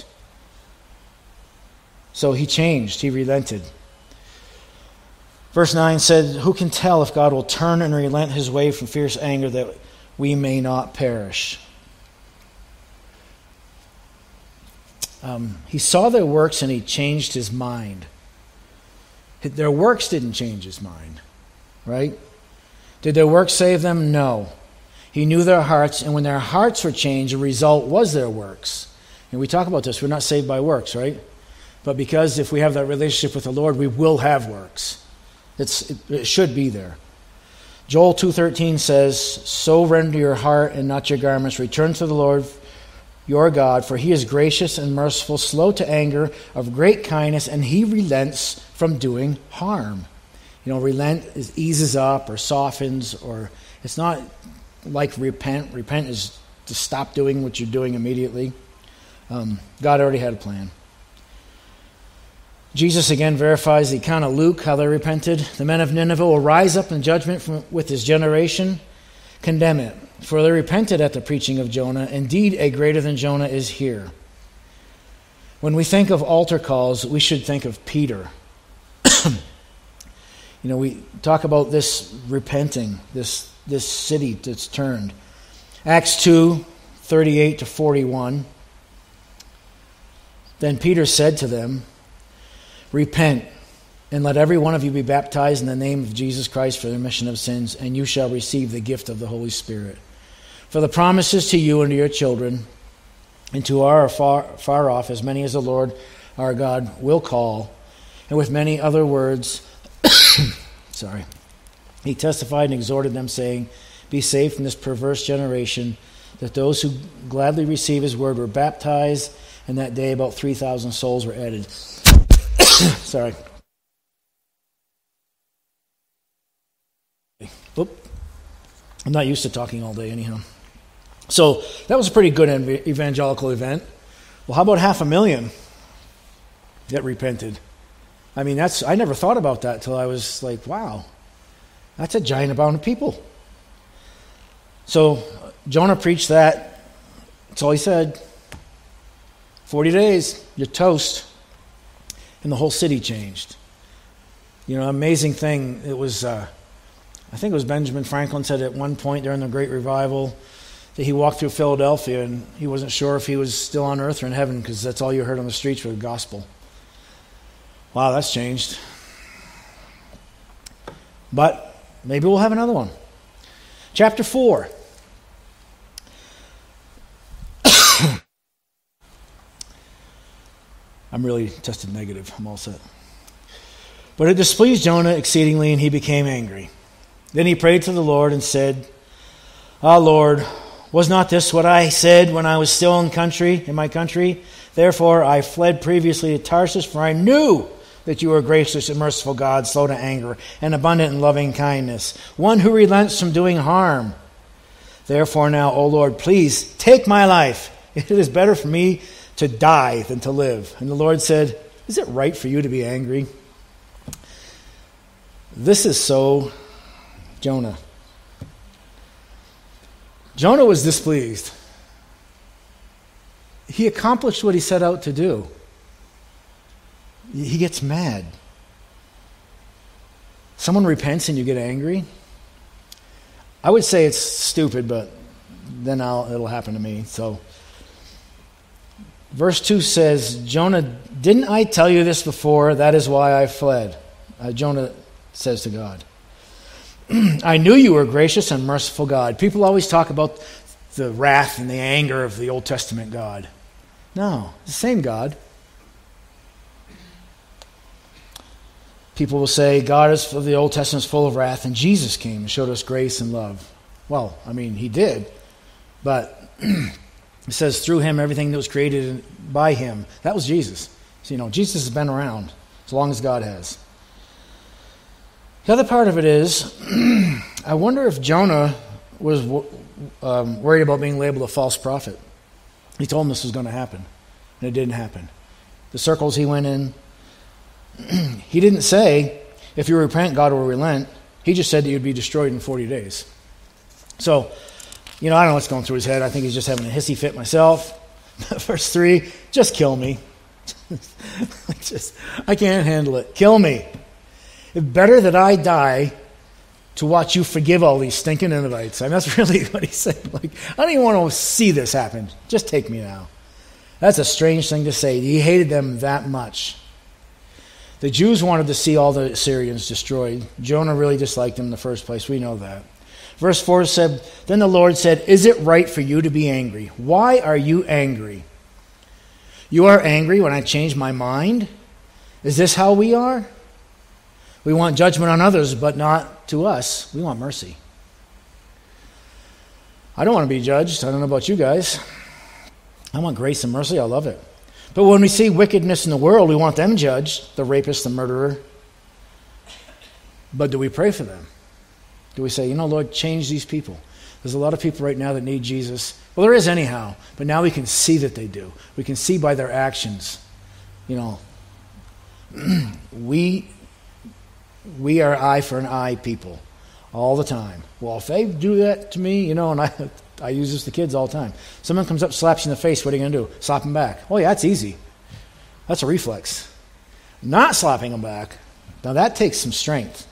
So he changed. He relented. Verse 9 said, who can tell if God will turn and relent his way from fierce anger that we may not perish? He saw their works and he changed his mind. Their works didn't change his mind, right? Did their works save them? No. He knew their hearts, and when their hearts were changed, the result was their works. And we talk about this, we're not saved by works, right? But because if we have that relationship with the Lord, we will have works. It should be there. Joel 2:13 says, so render your heart and not your garments. Return to the Lord your God, for he is gracious and merciful, slow to anger, of great kindness, and he relents from doing harm. Relent eases up or softens, or it's not like repent. Repent is to stop doing what you're doing immediately. God already had a plan. Jesus again verifies the account of Luke, how they repented. The men of Nineveh will rise up in judgment with his generation, condemn it. For they repented at the preaching of Jonah. Indeed, a greater than Jonah is here. When we think of altar calls, we should think of Peter. We talk about this repenting, this city that's turned. Acts 2:38-41. Then Peter said to them, repent, and let every one of you be baptized in the name of Jesus Christ for the remission of sins, and you shall receive the gift of the Holy Spirit. For the promises to you and to your children, and to our far off, as many as the Lord our God will call. And with many other words, he testified and exhorted them, saying, be saved from this perverse generation. That those who gladly receive his word were baptized, and that day about 3,000 souls were added. Sorry. Oop. I'm not used to talking all day anyhow. So that was a pretty good evangelical event. Well, how about 500,000 that repented? I mean, I never thought about that till I was like, wow, that's a giant amount of people. So Jonah preached that. That's all he said. 40 days, you're toast. And the whole city changed. Amazing thing. It was, I think it was Benjamin Franklin said at one point during the Great Revival that he walked through Philadelphia and he wasn't sure if he was still on earth or in heaven because that's all you heard on the streets for the gospel. Wow, that's changed. But maybe we'll have another one. Chapter 4. I'm really tested negative. I'm all set. But it displeased Jonah exceedingly, and he became angry. Then he prayed to the Lord and said, Ah, Lord, was not this what I said when I was still in my country? Therefore I fled previously to Tarshish, for I knew that you are gracious and merciful God, slow to anger, and abundant in loving kindness, one who relents from doing harm. Therefore now, O Lord, please take my life. It is better for me to die than to live. And the Lord said, Is it right for you to be angry? This is so Jonah. Jonah was displeased. He accomplished what he set out to do. He gets mad. Someone repents and you get angry. I would say it's stupid, but then it'll happen to me. So, verse 2 says, Jonah, didn't I tell you this before? That is why I fled. Jonah says to God, I knew you were gracious and merciful God. People always talk about the wrath and the anger of the Old Testament God. No, it's the same God. People will say God is of the Old Testament is full of wrath, and Jesus came and showed us grace and love. Well, I mean, he did, but it says through him everything that was created by him. That was Jesus. So, Jesus has been around as long as God has. The other part of it is, I wonder if Jonah was worried about being labeled a false prophet. He told him this was going to happen, and it didn't happen. The circles he went in, he didn't say, if you repent, God will relent. He just said that you'd be destroyed in 40 days. So, I don't know what's going through his head. I think he's just having a hissy fit myself. Verse 3, just kill me. I can't handle it. Kill me. It's better that I die to watch you forgive all these stinking Ninevites. I mean, that's really what he said. I don't even want to see this happen. Just take me now. That's a strange thing to say. He hated them that much. The Jews wanted to see all the Assyrians destroyed. Jonah really disliked them in the first place. We know that. Verse 4 said, Then the Lord said, Is it right for you to be angry? Why are you angry? You are angry when I change my mind? Is this how we are? We want judgment on others, but not to us. We want mercy. I don't want to be judged. I don't know about you guys. I want grace and mercy. I love it. But when we see wickedness in the world, we want them judged, the rapist, the murderer. But do we pray for them? Do we say, Lord, change these people? There's a lot of people right now that need Jesus. Well, there is anyhow, but now we can see that they do. We can see by their actions. We are eye for an eye people all the time. Well, if they do that to me, and I use this to kids all the time. Someone comes up, slaps you in the face, what are you going to do? Slap them back. Oh, yeah, that's easy. That's a reflex. Not slapping them back, now that takes some strength.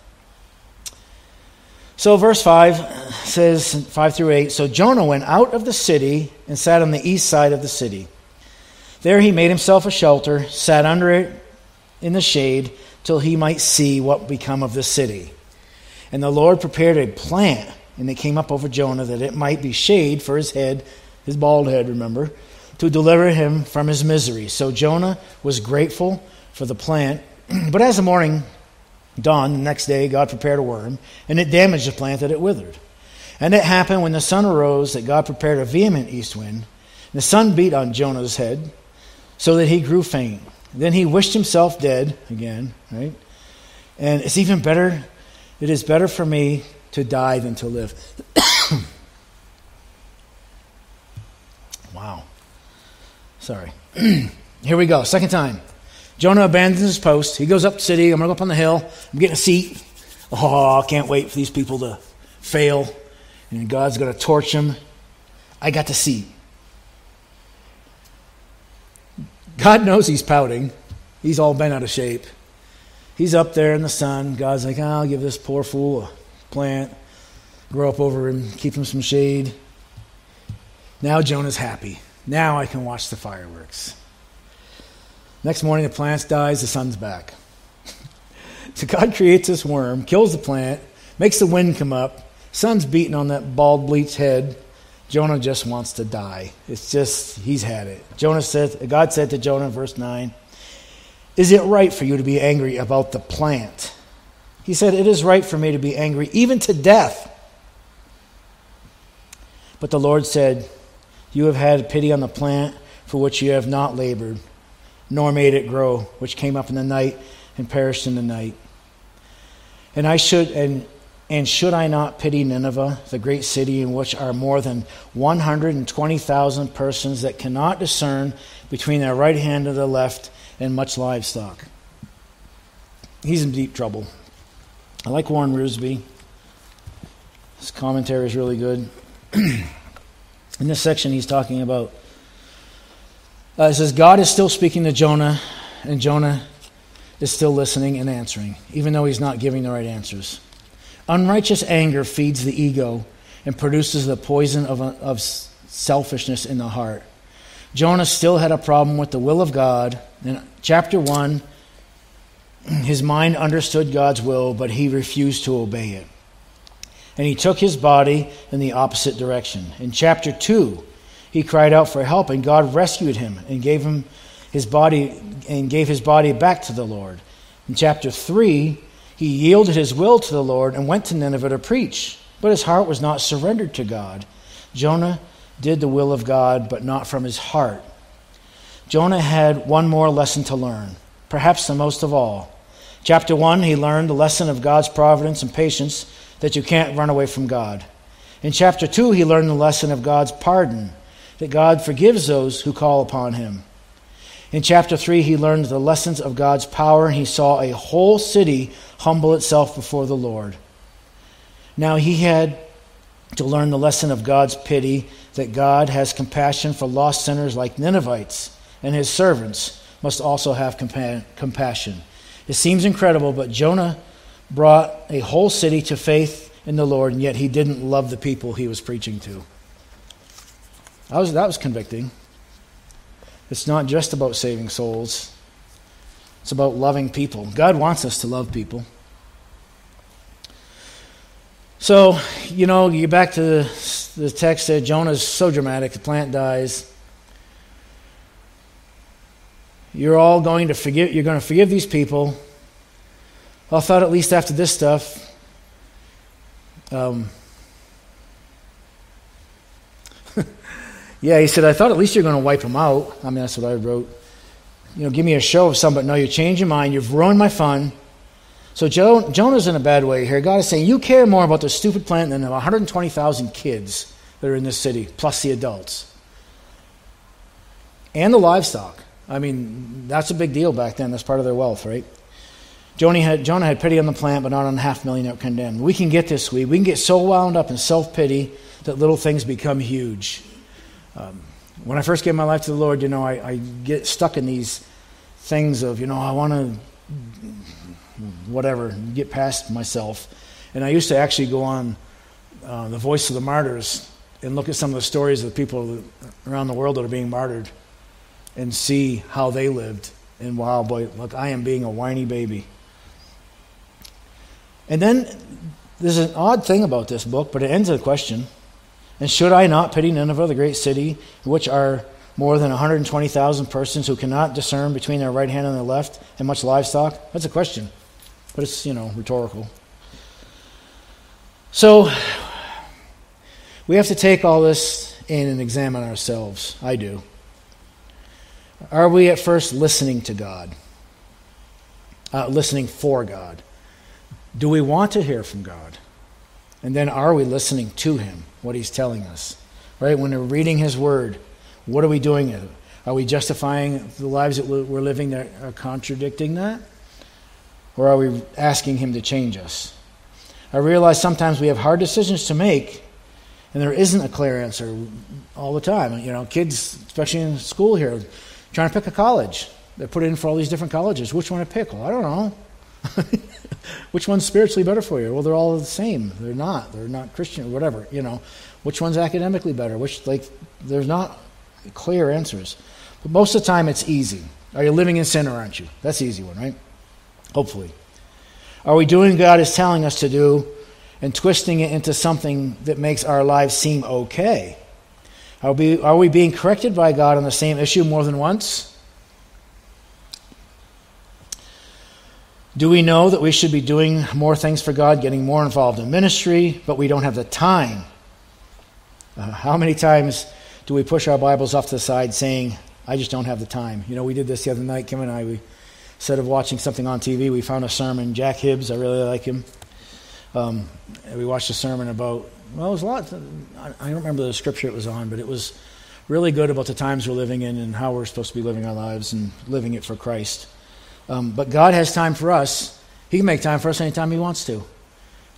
So verse 5 says, 5 through 8, So Jonah went out of the city and sat on the east side of the city. There he made himself a shelter, sat under it in the shade, till he might see what would become of the city. And the Lord prepared a plant, and it came up over Jonah, that it might be shade for his head, his bald head, remember, to deliver him from his misery. So Jonah was grateful for the plant. But as the morning dawned, the next day God prepared a worm, and it damaged the plant that it withered. And it happened when the sun arose that God prepared a vehement east wind. And the sun beat on Jonah's head, so that he grew faint. Then he wished himself dead again, right? And it is better for me to die than to live. Wow. Sorry. Here we go. Second time. Jonah abandons his post. He goes up the city. I'm going to go up on the hill. I'm getting a seat. Oh, I can't wait for these people to fail. And God's going to torch them. I got the seat. God knows he's pouting. He's all bent out of shape. He's up there in the sun. God's like, I'll give this poor fool a plant. Grow up over him. Keep him some shade. Now Jonah's happy. Now I can watch the fireworks. Next morning the plant dies. The sun's back. So God creates this worm, kills the plant, makes the wind come up. Sun's beating on that bald, bleached head. Jonah just wants to die. It's just, he's had it. God said to Jonah in verse 9, Is it right for you to be angry about the plant? He said, It is right for me to be angry, even to death. But the Lord said, You have had pity on the plant for which you have not labored, nor made it grow, which came up in the night and perished in the night. And should I not pity Nineveh, the great city in which are more than 120,000 persons that cannot discern between their right hand and the left, and much livestock? He's in deep trouble. I like Warren Wiersbe. His commentary is really good. In this section, he's talking about, it says, God is still speaking to Jonah, and Jonah is still listening and answering, even though he's not giving the right answers. Unrighteous anger feeds the ego and produces the poison of selfishness in the heart. Jonah still had a problem with the will of God. In chapter 1, his mind understood God's will, but he refused to obey it. And he took his body in the opposite direction. In chapter 2, he cried out for help, and God rescued him and gave his body back to the Lord. In chapter 3, he yielded his will to the Lord and went to Nineveh to preach, but his heart was not surrendered to God. Jonah did the will of God, but not from his heart. Jonah had one more lesson to learn, perhaps the most of all. Chapter 1, he learned the lesson of God's providence and patience, that you can't run away from God. In chapter 2, he learned the lesson of God's pardon, that God forgives those who call upon him. In chapter 3, he learned the lessons of God's power, and he saw a whole city humble itself before the Lord. Now he had to learn the lesson of God's pity, that God has compassion for lost sinners like Ninevites, and his servants must also have compassion. It seems incredible, but Jonah brought a whole city to faith in the Lord, and yet he didn't love the people he was preaching to. That was convicting. It's not just about saving souls. It's about loving people. God wants us to love people. So, you get back to the text that Jonah's so dramatic, the plant dies. You're going to forgive these people. I thought at least after this stuff, yeah, he said, I thought at least you're going to wipe them out. I mean, that's what I wrote. Give me a show of some, but no, you change your mind. You've ruined my fun. So Jonah's in a bad way here. God is saying, you care more about the stupid plant than the 120,000 kids that are in this city, plus the adults. And the livestock. I mean, that's a big deal back then. That's part of their wealth, right? Jonah had pity on the plant, but not on 500,000 that were condemned. We can get this way. We can get so wound up in self-pity that little things become huge. When I first gave my life to the Lord, I get stuck in these things of, I want to, whatever, get past myself. And I used to actually go on the Voice of the Martyrs and look at some of the stories of the people around the world that are being martyred and see how they lived. And wow, boy, look, I am being a whiny baby. And then there's an odd thing about this book, but it ends with a question. And should I not pity Nineveh, the great city, in which are more than 120,000 persons who cannot discern between their right hand and their left, and much livestock? That's a question, but it's, rhetorical. So we have to take all this in and examine ourselves. I do. Are we at first listening to God? Listening for God? Do we want to hear from God? And then are we listening to him, what he's telling us? Right? When we're reading his word, what are we doing? Are we justifying the lives that we're living that are contradicting that? Or are we asking him to change us? I realize sometimes we have hard decisions to make, and there isn't a clear answer all the time. Kids, especially in school here, trying to pick a college. They put in for all these different colleges. Which one to pick? Well, I don't know. Which one's spiritually better for you? Well, they're all the same. They're not Christian or whatever. Which one's academically better? There's not clear answers. But most of the time, it's easy. Are you living in sin or aren't you? That's the easy one, right? Hopefully. Are we doing what God is telling us to do and twisting it into something that makes our lives seem okay? Are we being corrected by God on the same issue more than once? Do we know that we should be doing more things for God, getting more involved in ministry, but we don't have the time? How many times do we push our Bibles off to the side saying, I just don't have the time? We did this the other night, Kim and I. Instead of watching something on TV, we found a sermon. Jack Hibbs, I really like him. We watched a sermon about, it was a lot. I don't remember the scripture it was on, but it was really good about the times we're living in and how we're supposed to be living our lives and living it for Christ. But God has time for us. He can make time for us anytime he wants to.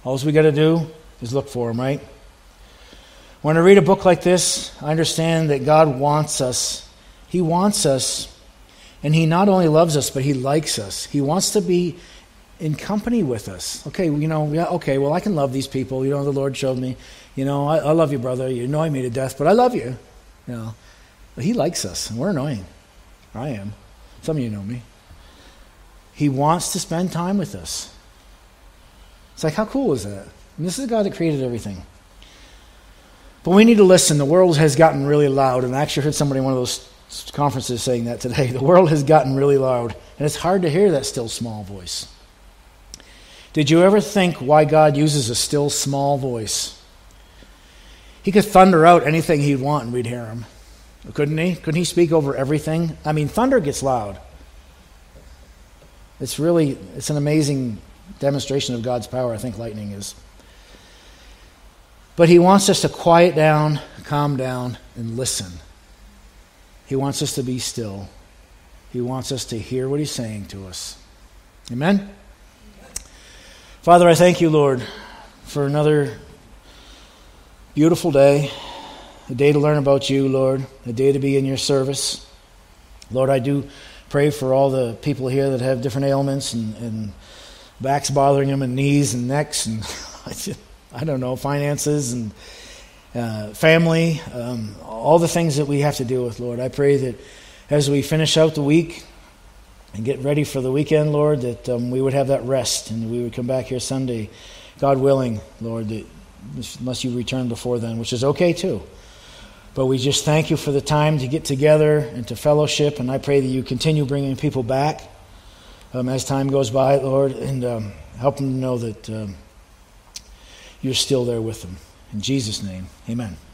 All we got to do is look for them, right? When I read a book like this, I understand that God wants us. He wants us, and He not only loves us, but He likes us. He wants to be in company with us. Okay, well, I can love these people. The Lord showed me. I love you, brother. You annoy me to death, but I love you. But He likes us, and we're annoying. I am. Some of you know me. He wants to spend time with us. It's like, how cool is that? And this is a God that created everything. But we need to listen. The world has gotten really loud, and I actually heard somebody in one of those conferences saying that today. The world has gotten really loud, and it's hard to hear that still small voice. Did you ever think why God uses a still small voice? He could thunder out anything He'd want and we'd hear Him. Couldn't He? Couldn't He speak over everything? I mean, thunder gets loud. It's an amazing demonstration of God's power, I think lightning is. But He wants us to quiet down, calm down, and listen. He wants us to be still. He wants us to hear what He's saying to us. Amen? Father, I thank You, Lord, for another beautiful day, a day to learn about You, Lord, a day to be in Your service. Lord, I do pray for all the people here that have different ailments and backs bothering them and knees and necks and I don't know, finances and family, all the things that we have to deal with, Lord. I pray that as we finish out the week and get ready for the weekend, Lord, that we would have that rest and we would come back here Sunday, God willing, Lord, that unless You return before then, which is okay too. But we just thank You for the time to get together and to fellowship, and I pray that You continue bringing people back as time goes by, Lord, and help them to know that You're still there with them. In Jesus' name, amen.